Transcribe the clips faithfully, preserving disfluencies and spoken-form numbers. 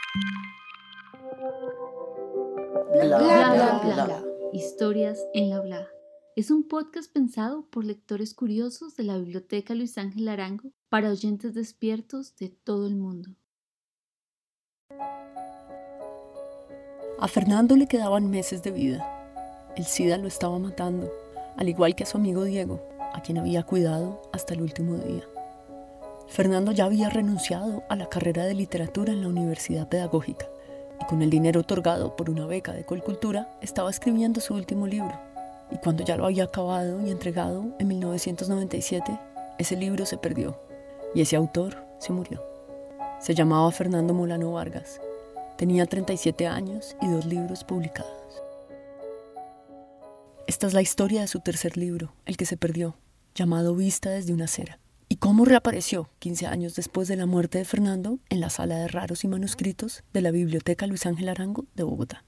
Bla, bla, bla, bla, bla. Historias en la Bla. Es un podcast pensado por lectores curiosos de la Biblioteca Luis Ángel Arango para oyentes despiertos de todo el mundo. A Fernando le quedaban meses de vida. El SIDA lo estaba matando, al igual que a su amigo Diego, a quien había cuidado hasta el último día. Fernando ya había renunciado a la carrera de literatura en la Universidad Pedagógica y con el dinero otorgado por una beca de Colcultura estaba escribiendo su último libro. Y cuando ya lo había acabado y entregado en mil novecientos noventa y siete, ese libro se perdió y ese autor se murió. Se llamaba Fernando Molano Vargas. Tenía treinta y siete años y dos libros publicados. Esta es la historia de su tercer libro, el que se perdió, llamado Vista desde una acera. Y cómo reapareció quince años después de la muerte de Fernando en la sala de raros y manuscritos de la Biblioteca Luis Ángel Arango de Bogotá.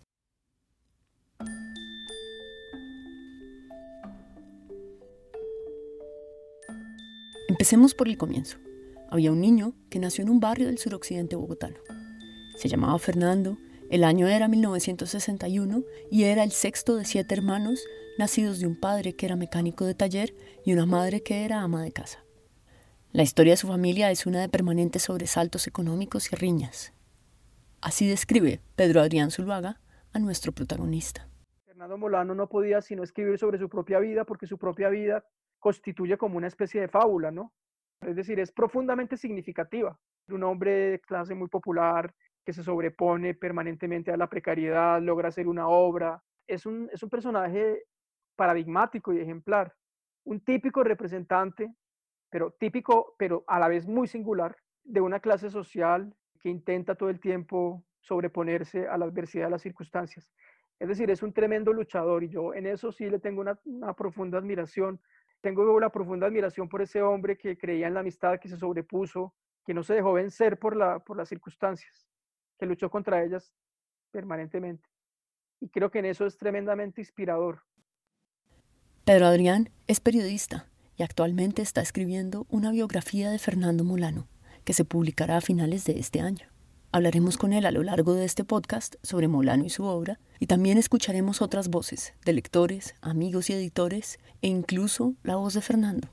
Empecemos por el comienzo. Había un niño que nació en un barrio del suroccidente bogotano. Se llamaba Fernando, el año era mil novecientos sesenta y uno y era el sexto de siete hermanos nacidos de un padre que era mecánico de taller y una madre que era ama de casa. La historia de su familia es una de permanentes sobresaltos económicos y riñas. Así describe Pedro Adrián Zuluaga a nuestro protagonista. Fernando Molano no podía sino escribir sobre su propia vida porque su propia vida constituye como una especie de fábula, ¿no? Es decir, es profundamente significativa. Un hombre de clase muy popular que se sobrepone permanentemente a la precariedad, logra hacer una obra. Es un, es un personaje paradigmático y ejemplar. Un típico representante, pero típico, pero a la vez muy singular, de una clase social que intenta todo el tiempo sobreponerse a la adversidad de las circunstancias. Es decir, es un tremendo luchador y yo en eso sí le tengo una, una profunda admiración. Tengo una profunda admiración por ese hombre que creía en la amistad, que se sobrepuso, que no se dejó vencer por, la, por las circunstancias, que luchó contra ellas permanentemente. Y creo que en eso es tremendamente inspirador. Pedro Adrián es periodista y actualmente está escribiendo una biografía de Fernando Molano, que se publicará a finales de este año. Hablaremos con él a lo largo de este podcast sobre Molano y su obra, y también escucharemos otras voces de lectores, amigos y editores, e incluso la voz de Fernando.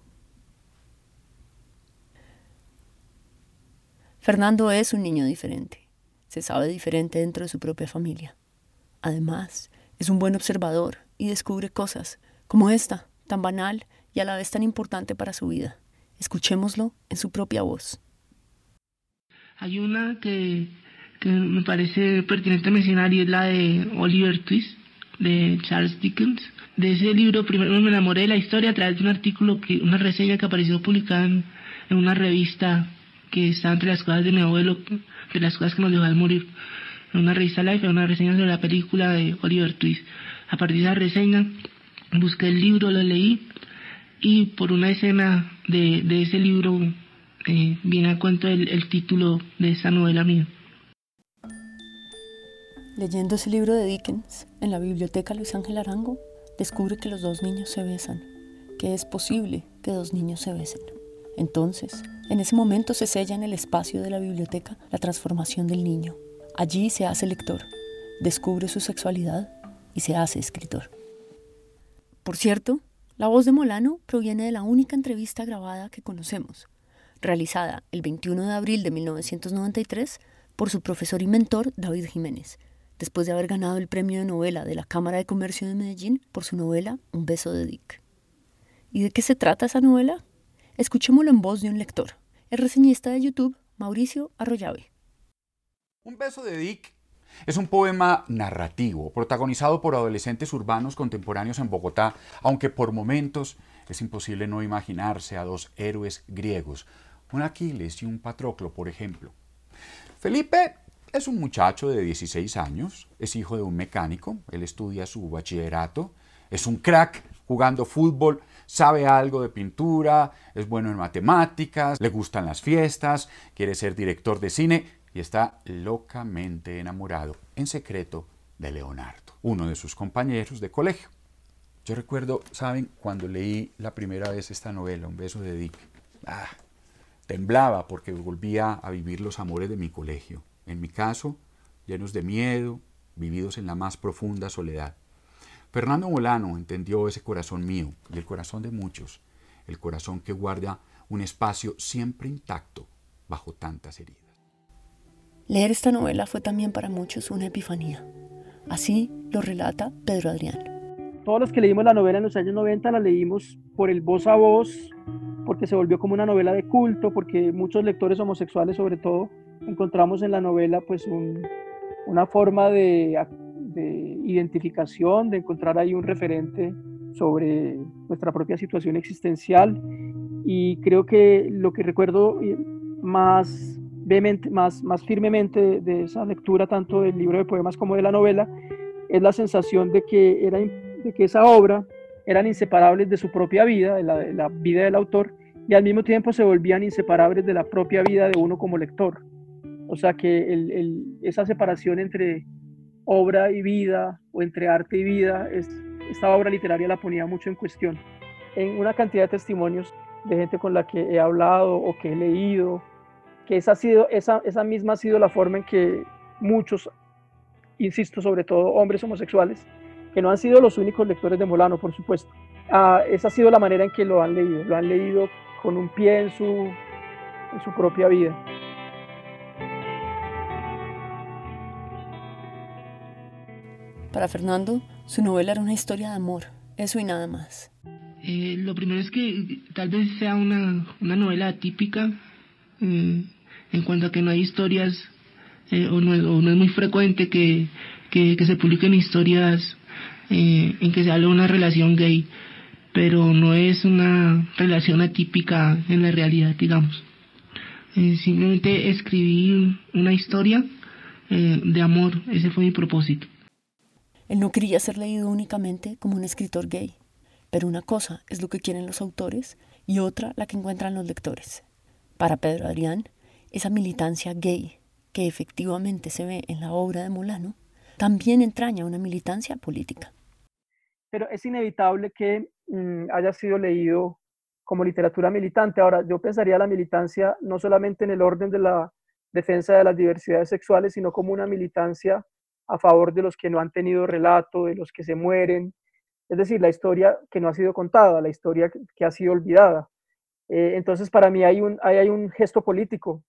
Fernando es un niño diferente. Se sabe diferente dentro de su propia familia. Además, es un buen observador y descubre cosas como esta, tan banal y a la vez tan importante para su vida. Escuchémoslo en su propia voz. Hay una que, que me parece pertinente mencionar y es la de Oliver Twist, de Charles Dickens. De ese libro primero me enamoré de la historia a través de un artículo, que, una reseña que apareció publicada en, en una revista que está entre las cosas de mi abuelo, de las cosas que nos dejó al morir. En una revista Life, en una reseña sobre la película de Oliver Twist. A partir de esa reseña busqué el libro, lo leí y por una escena de, de ese libro eh, viene a cuento el, el título de esa novela mía. Leyendo ese libro de Dickens en la Biblioteca Luis Ángel Arango, descubre que los dos niños se besan, que es posible que dos niños se besen. Entonces, en ese momento se sella en el espacio de la biblioteca la transformación del niño. Allí se hace lector, descubre su sexualidad y se hace escritor. Por cierto, la voz de Molano proviene de la única entrevista grabada que conocemos, realizada el veintiuno de abril de mil novecientos noventa y tres por su profesor y mentor David Jiménez, después de haber ganado el premio de novela de la Cámara de Comercio de Medellín por su novela Un beso de Dick. ¿Y de qué se trata esa novela? Escuchémoslo en voz de un lector, el reseñista de YouTube Mauricio Arroyave. Un beso de Dick es un poema narrativo, protagonizado por adolescentes urbanos contemporáneos en Bogotá, aunque por momentos es imposible no imaginarse a dos héroes griegos, un Aquiles y un Patroclo, por ejemplo. Felipe es un muchacho de dieciséis años, es hijo de un mecánico, él estudia su bachillerato, es un crack jugando fútbol, sabe algo de pintura, es bueno en matemáticas, le gustan las fiestas, quiere ser director de cine y está locamente enamorado, en secreto, de Leonardo, uno de sus compañeros de colegio. Yo recuerdo, ¿saben? Cuando leí la primera vez esta novela, Un beso de Dick, ah, temblaba porque volvía a vivir los amores de mi colegio. En mi caso, llenos de miedo, vividos en la más profunda soledad. Fernando Molano entendió ese corazón mío y el corazón de muchos, el corazón que guarda un espacio siempre intacto bajo tantas heridas. Leer esta novela fue también para muchos una epifanía. Así lo relata Pedro Adrián. Todos los que leímos la novela en los años noventa la leímos por el voz a voz, porque se volvió como una novela de culto, porque muchos lectores homosexuales sobre todo encontramos en la novela pues un, una forma de, de identificación, de encontrar ahí un referente sobre nuestra propia situación existencial. Y creo que lo que recuerdo más vehemente, más, más firmemente de, de esa lectura, tanto del libro de poemas como de la novela, es la sensación de que, era, de que esa obra eran inseparables de su propia vida, de la, de la vida del autor, y al mismo tiempo se volvían inseparables de la propia vida de uno como lector. O sea que el, el, esa separación entre obra y vida, o entre arte y vida, es, esta obra literaria la ponía mucho en cuestión. En una cantidad de testimonios de gente con la que he hablado o que he leído, que esa, ha sido, esa, esa misma ha sido la forma en que muchos, insisto, sobre todo hombres homosexuales, que no han sido los únicos lectores de Molano, por supuesto, uh, esa ha sido la manera en que lo han leído, lo han leído con un pie en su, en su propia vida. Para Fernando, su novela era una historia de amor, eso y nada más. Eh, lo primero es que tal vez sea una, una novela atípica, eh, en cuanto a que no hay historias, eh, o, no es, o no es muy frecuente que, que, que se publiquen historias eh, en que se habla de una relación gay, pero no es una relación atípica en la realidad, digamos. Eh, simplemente escribí una historia eh, de amor, ese fue mi propósito. Él no quería ser leído únicamente como un escritor gay, pero una cosa es lo que quieren los autores y otra la que encuentran los lectores. Para Pedro Adrián, esa militancia gay que efectivamente se ve en la obra de Molano también entraña una militancia política. Pero es inevitable que mmm, haya sido leído como literatura militante. Ahora, yo pensaría la militancia no solamente en el orden de la defensa de las diversidades sexuales, sino como una militancia a favor de los que no han tenido relato, de los que se mueren, es decir, la historia que no ha sido contada, la historia que ha sido olvidada. Eh, entonces, para mí hay un, hay, hay un gesto político.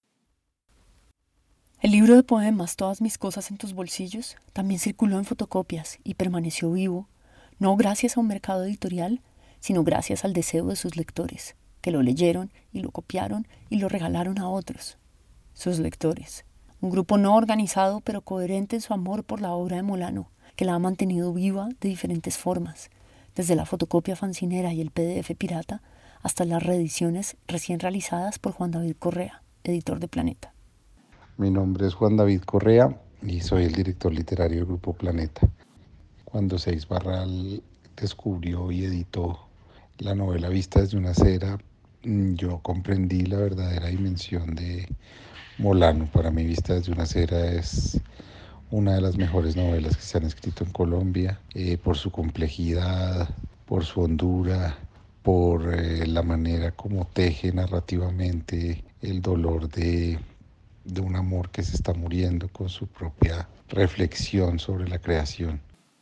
El libro de poemas Todas mis cosas en tus bolsillos también circuló en fotocopias y permaneció vivo, no gracias a un mercado editorial, sino gracias al deseo de sus lectores, que lo leyeron y lo copiaron y lo regalaron a otros, sus lectores. Un grupo no organizado pero coherente en su amor por la obra de Molano, que la ha mantenido viva de diferentes formas, desde la fotocopia fancinera y el P D F pirata hasta las reediciones recién realizadas por Juan David Correa, editor de Planeta. Mi nombre es Juan David Correa y soy el director literario del Grupo Planeta. Cuando Seis Barral descubrió y editó la novela Vista desde una acera, yo comprendí la verdadera dimensión de Molano. Para mí Vista desde una acera es una de las mejores novelas que se han escrito en Colombia, eh, por su complejidad, por su hondura, por eh, la manera como teje narrativamente el dolor de, de un amor que se está muriendo, con su propia reflexión sobre la creación.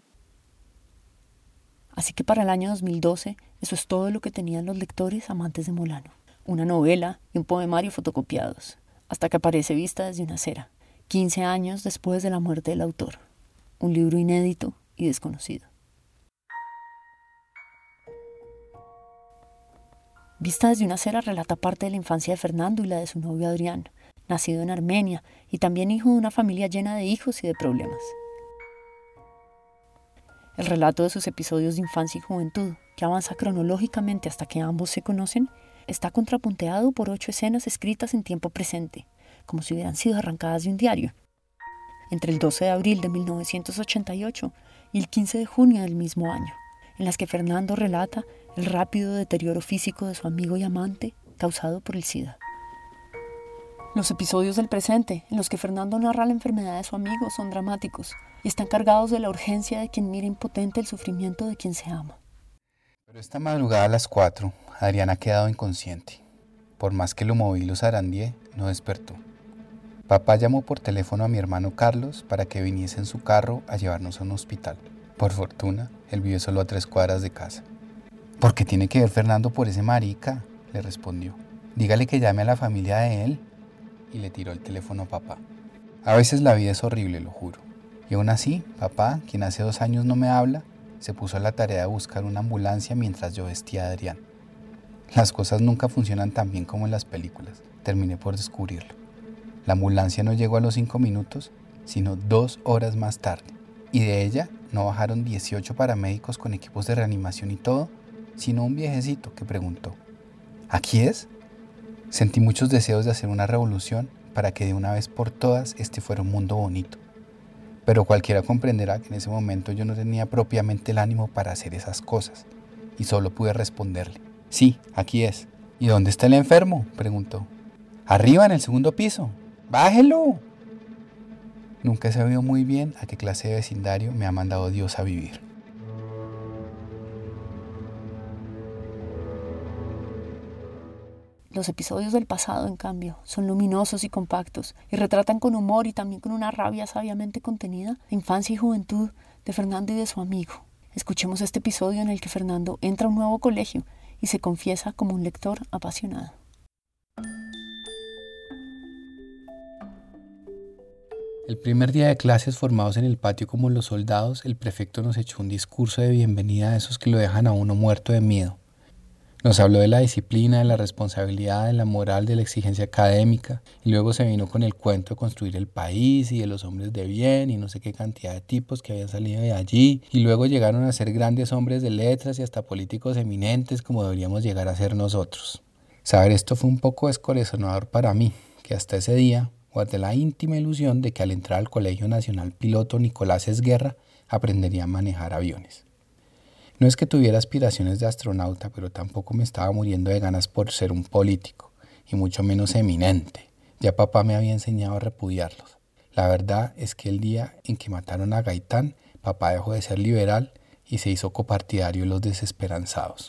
Así que para el año dos mil doce, eso es todo lo que tenían los lectores amantes de Molano. Una novela y un poemario fotocopiados, hasta que aparece Vista desde una acera, quince años después de la muerte del autor. Un libro inédito y desconocido. Vista desde una acera relata parte de la infancia de Fernando y la de su novio Adrián, nacido en Armenia y también hijo de una familia llena de hijos y de problemas. El relato de sus episodios de infancia y juventud, que avanza cronológicamente hasta que ambos se conocen, está contrapunteado por ocho escenas escritas en tiempo presente, como si hubieran sido arrancadas de un diario, entre el doce de abril de mil novecientos ochenta y ocho y el quince de junio del mismo año, en las que Fernando relata el rápido deterioro físico de su amigo y amante causado por el SIDA. Los episodios del presente, en los que Fernando narra la enfermedad de su amigo, son dramáticos y están cargados de la urgencia de quien mira impotente el sufrimiento de quien se ama. Pero esta madrugada a las cuatro, Adrián ha quedado inconsciente. Por más que lo moví y lo zarandeé, no despertó. Papá llamó por teléfono a mi hermano Carlos para que viniese en su carro a llevarnos a un hospital. Por fortuna, él vive solo a tres cuadras de casa. ¿Por qué tiene que ver Fernando por ese marica?, le respondió. Dígale que llame a la familia de él. Y le tiró el teléfono a papá. A veces la vida es horrible, lo juro. Y aún así, papá, quien hace dos años no me habla, se puso a la tarea de buscar una ambulancia mientras yo vestía a Adrián. Las cosas nunca funcionan tan bien como en las películas. Terminé por descubrirlo. La ambulancia no llegó a los cinco minutos, sino dos horas más tarde. Y de ella no bajaron dieciocho paramédicos con equipos de reanimación y todo, sino un viejecito que preguntó: ¿aquí es? Sentí muchos deseos de hacer una revolución para que de una vez por todas este fuera un mundo bonito. Pero cualquiera comprenderá que en ese momento yo no tenía propiamente el ánimo para hacer esas cosas, y solo pude responderle: sí, aquí es. ¿Y dónde está el enfermo?, preguntó. Arriba, en el segundo piso. ¡Bájelo! Nunca he sabido muy bien a qué clase de vecindario me ha mandado Dios a vivir. Los episodios del pasado, en cambio, son luminosos y compactos y retratan con humor y también con una rabia sabiamente contenida la infancia y juventud de Fernando y de su amigo. Escuchemos este episodio en el que Fernando entra a un nuevo colegio y se confiesa como un lector apasionado. El primer día de clases, formados en el patio como los soldados, el prefecto nos echó un discurso de bienvenida de esos que lo dejan a uno muerto de miedo. Nos habló de la disciplina, de la responsabilidad, de la moral, de la exigencia académica, y luego se vino con el cuento de construir el país y de los hombres de bien y no sé qué cantidad de tipos que habían salido de allí, y luego llegaron a ser grandes hombres de letras y hasta políticos eminentes como deberíamos llegar a ser nosotros. Saber esto fue un poco descorazonador para mí, que hasta ese día guardé la íntima ilusión de que al entrar al Colegio Nacional Piloto Nicolás Esguerra aprendería a manejar aviones. No es que tuviera aspiraciones de astronauta, pero tampoco me estaba muriendo de ganas por ser un político, y mucho menos eminente. Ya papá me había enseñado a repudiarlos. La verdad es que el día en que mataron a Gaitán, papá dejó de ser liberal y se hizo copartidario de los desesperanzados.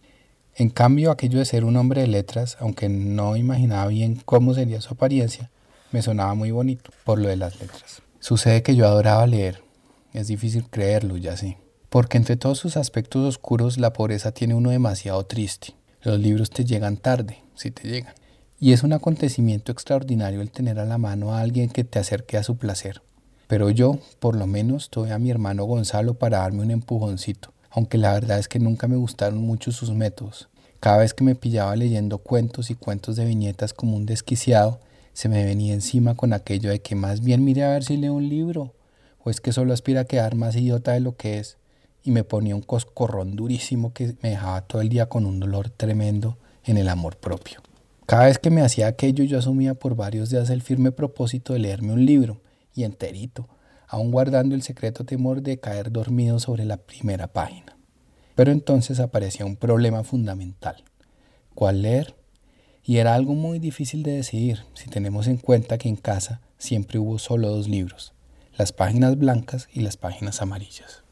En cambio, aquello de ser un hombre de letras, aunque no imaginaba bien cómo sería su apariencia, me sonaba muy bonito por lo de las letras. Sucede que yo adoraba leer. Es difícil creerlo, ya sé. Porque entre todos sus aspectos oscuros, la pobreza tiene uno demasiado triste. Los libros te llegan tarde, si te llegan. Y es un acontecimiento extraordinario el tener a la mano a alguien que te acerque a su placer. Pero yo, por lo menos, tuve a mi hermano Gonzalo para darme un empujoncito, aunque la verdad es que nunca me gustaron mucho sus métodos. Cada vez que me pillaba leyendo cuentos y cuentos de viñetas como un desquiciado, se me venía encima con aquello de que más bien mire a ver si leo un libro, o es que solo aspira a quedar más idiota de lo que es, y me ponía un coscorrón durísimo que me dejaba todo el día con un dolor tremendo en el amor propio. Cada vez que me hacía aquello, yo asumía por varios días el firme propósito de leerme un libro, y enterito, aún guardando el secreto temor de caer dormido sobre la primera página. Pero entonces aparecía un problema fundamental. ¿Cuál leer? Y era algo muy difícil de decidir, si tenemos en cuenta que en casa siempre hubo solo dos libros, las páginas blancas y las páginas amarillas.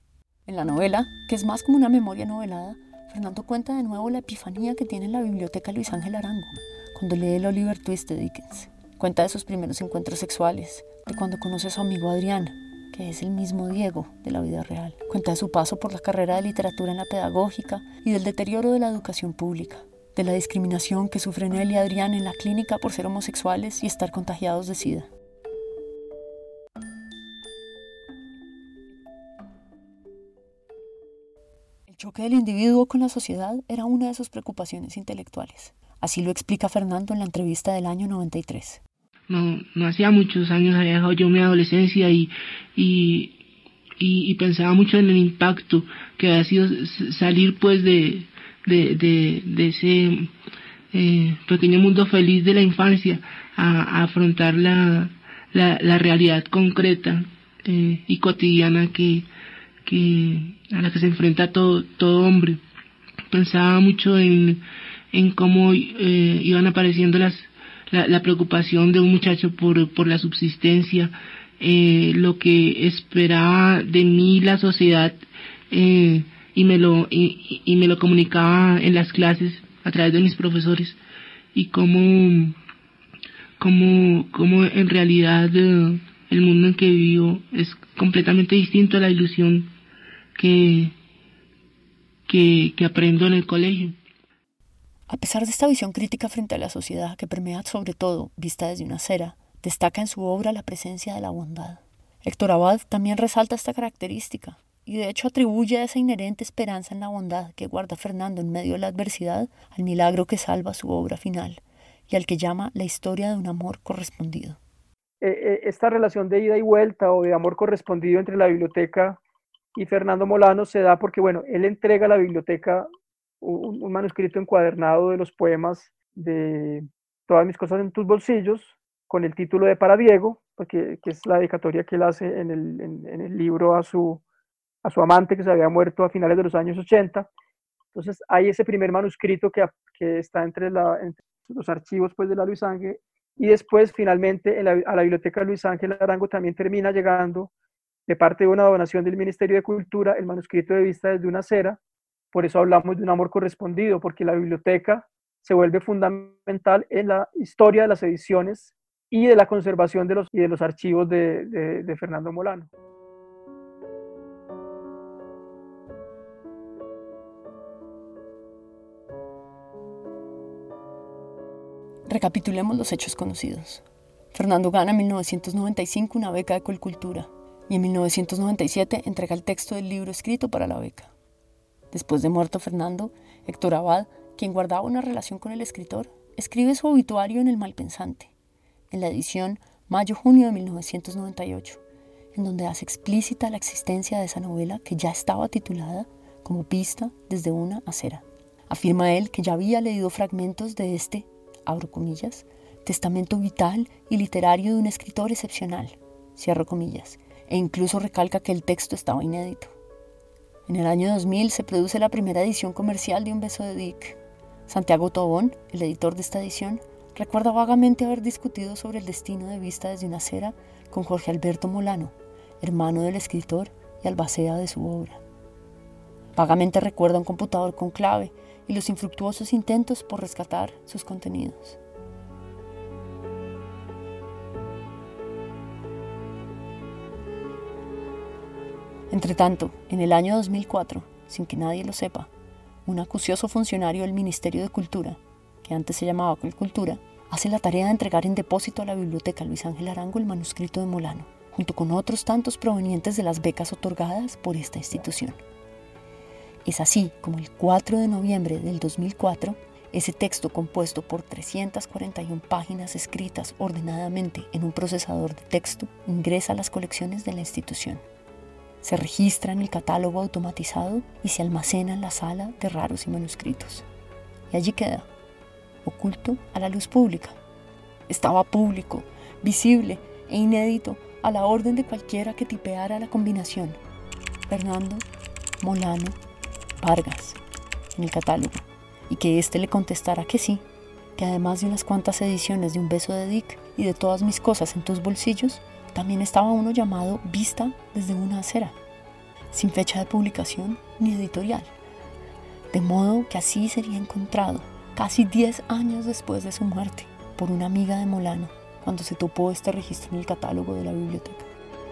En la novela, que es más como una memoria novelada, Fernando cuenta de nuevo la epifanía que tiene en la biblioteca Luis Ángel Arango, cuando lee el Oliver Twist de Dickens. Cuenta de sus primeros encuentros sexuales, de cuando conoce a su amigo Adrián, que es el mismo Diego de la vida real. Cuenta de su paso por la carrera de literatura en la pedagógica y del deterioro de la educación pública, de la discriminación que sufren él y Adrián en la clínica por ser homosexuales y estar contagiados de SIDA. El choque del individuo con la sociedad era una de sus preocupaciones intelectuales. Así lo explica Fernando en la entrevista del año noventa y tres. No, no hacía muchos años había dejado yo mi adolescencia y, y, y, y pensaba mucho en el impacto que había sido salir pues de, de, de, de ese eh, pequeño mundo feliz de la infancia a, a afrontar la, la, la realidad concreta eh, y cotidiana que, que a la que se enfrenta todo, todo hombre. Pensaba mucho en, en cómo eh, iban apareciendo las La, la preocupación de un muchacho por, por la subsistencia, eh, lo que esperaba de mí la sociedad, eh, y me lo y, y me lo comunicaba en las clases a través de mis profesores, y cómo cómo, cómo en realidad eh, el mundo en que vivo es completamente distinto a la ilusión que, que, que aprendo en el colegio. A pesar de esta visión crítica frente a la sociedad que permea sobre todo, vista desde una acera, destaca en su obra la presencia de la bondad. Héctor Abad también resalta esta característica y de hecho atribuye esa inherente esperanza en la bondad que guarda Fernando en medio de la adversidad al milagro que salva su obra final y al que llama la historia de un amor correspondido. Esta relación de ida y vuelta o de amor correspondido entre la biblioteca y Fernando Molano se da porque, bueno, él entrega a la biblioteca un, un manuscrito encuadernado de los poemas de Todas mis cosas en tus bolsillos, con el título de Para Diego, porque, que es la dedicatoria que él hace en el, en, en el libro a su, a su amante que se había muerto a finales de los años ochenta. Entonces hay ese primer manuscrito que, que está entre, la, entre los archivos pues, de la Luis Ángel, y después finalmente en la, a la biblioteca Luis Ángel Arango también termina llegando, de parte de una donación del Ministerio de Cultura, el manuscrito de Vista desde una acera. Por eso hablamos de un amor correspondido, porque la biblioteca se vuelve fundamental en la historia de las ediciones y de la conservación de los, y de los archivos de, de, de Fernando Molano. Recapitulemos los hechos conocidos. Fernando gana en mil novecientos noventa y cinco una beca de Colcultura y en mil novecientos noventa y siete entrega el texto del libro escrito para la beca. Después de muerto Fernando, Héctor Abad, quien guardaba una relación con el escritor, escribe su obituario en El Malpensante, en la edición mayo-junio de mil novecientos noventa y ocho, en donde hace explícita la existencia de esa novela que ya estaba titulada como Vista desde una acera. Afirma él que ya había leído fragmentos de este, abro comillas, testamento vital y literario de un escritor excepcional, cierro comillas, e incluso recalca que el texto estaba inédito. En el año dos mil se produce la primera edición comercial de Un beso de Dick. Santiago Tobón, el editor de esta edición, recuerda vagamente haber discutido sobre el destino de Vista desde una acera con Jorge Alberto Molano, hermano del escritor y albacea de su obra. Vagamente recuerda un computador con clave y los infructuosos intentos por rescatar sus contenidos. Entretanto, en el año dos mil cuatro, sin que nadie lo sepa, un acucioso funcionario del Ministerio de Cultura, que antes se llamaba Colcultura, hace la tarea de entregar en depósito a la biblioteca Luis Ángel Arango el manuscrito de Molano, junto con otros tantos provenientes de las becas otorgadas por esta institución. Es así como el cuatro de noviembre del dos mil cuatro, ese texto compuesto por trescientas cuarenta y una páginas escritas ordenadamente en un procesador de texto ingresa a las colecciones de la institución. Se registra en el catálogo automatizado y se almacena en la sala de raros y manuscritos. Y allí queda, oculto a la luz pública. Estaba público, visible e inédito a la orden de cualquiera que tipeara la combinación Fernando, Molano, Vargas en el catálogo, y que éste le contestara que sí, que además de unas cuantas ediciones de Un beso de Dick y de Todas mis cosas en tus bolsillos, también estaba uno llamado Vista desde una acera, sin fecha de publicación ni editorial. De modo que así sería encontrado, casi diez años después de su muerte, por una amiga de Molano, cuando se topó este registro en el catálogo de la biblioteca.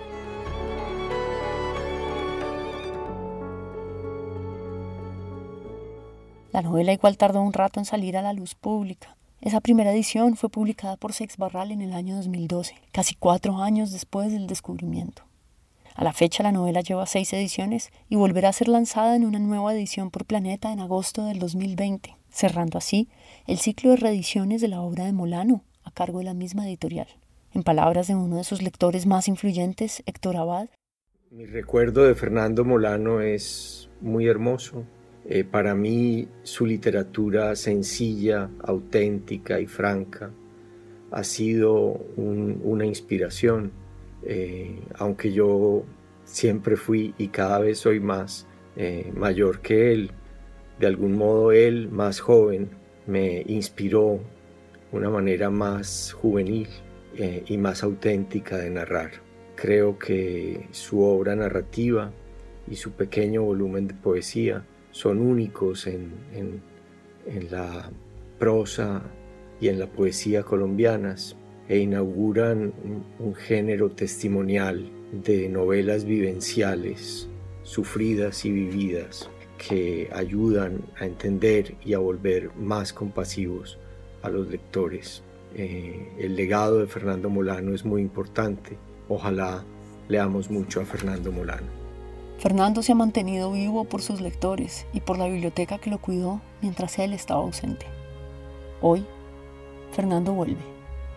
La novela igual tardó un rato en salir a la luz pública. Esa primera edición fue publicada por Seix Barral en el año dos mil doce, casi cuatro años después del descubrimiento. A la fecha la novela lleva seis ediciones y volverá a ser lanzada en una nueva edición por Planeta en agosto del dos mil veinte, cerrando así el ciclo de reediciones de la obra de Molano, a cargo de la misma editorial. En palabras de uno de sus lectores más influyentes, Héctor Abad: mi recuerdo de Fernando Molano es muy hermoso. Eh, para mí su literatura sencilla, auténtica y franca ha sido un, una inspiración, eh, aunque yo siempre fui y cada vez soy más eh, mayor que él. De algún modo él, más joven, me inspiró una manera más juvenil eh, y más auténtica de narrar. Creo que su obra narrativa y su pequeño volumen de poesía son únicos en, en, en la prosa y en la poesía colombianas, e inauguran un, un género testimonial de novelas vivenciales, sufridas y vividas, que ayudan a entender y a volver más compasivos a los lectores. Eh, el legado de Fernando Molano es muy importante. Ojalá leamos mucho a Fernando Molano. Fernando se ha mantenido vivo por sus lectores y por la biblioteca que lo cuidó mientras él estaba ausente. Hoy, Fernando vuelve.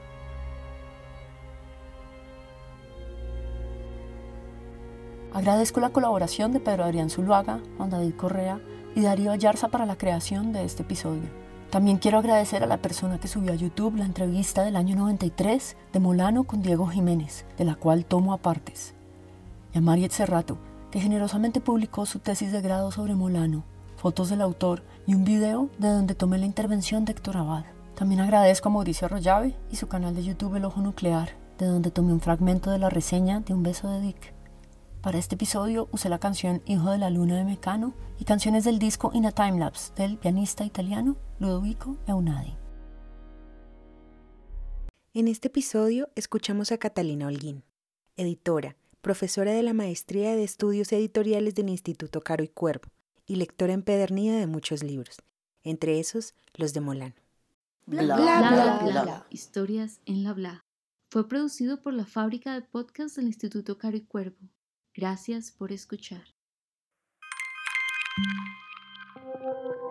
Agradezco la colaboración de Pedro Adrián Zuluaga, Juan David Correa y Darío Ayarza para la creación de este episodio. También quiero agradecer a la persona que subió a YouTube la entrevista del año noventa y tres de Molano con Diego Jiménez, de la cual tomo apartes. Y a Mariet Cerrato, que generosamente publicó su tesis de grado sobre Molano, fotos del autor y un video de donde tomé la intervención de Héctor Abad. También agradezco a Mauricio Arroyave y su canal de YouTube El Ojo Nuclear, de donde tomé un fragmento de la reseña de Un beso de Dick. Para este episodio usé la canción Hijo de la Luna de Mecano y canciones del disco In a Timelapse del pianista italiano Ludovico Eunadi. En este episodio escuchamos a Catalina Holguín, editora, profesora de la Maestría de Estudios Editoriales del Instituto Caro y Cuervo y lectora empedernida de muchos libros, entre esos los de Molano. Bla, bla, bla, bla, bla, bla. Historias en la Bla. Fue producido por la Fábrica de Podcast del Instituto Caro y Cuervo. Gracias por escuchar.